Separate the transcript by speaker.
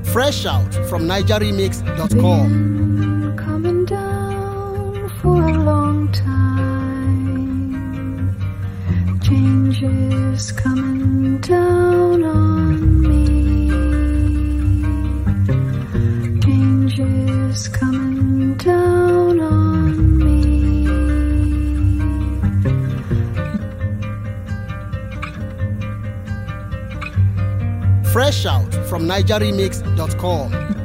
Speaker 1: Fresh out from NigerRemix.com.
Speaker 2: Been coming down for a long time. Changes coming down on me. Changes coming down on me.
Speaker 1: Fresh out from NigerRemix.com.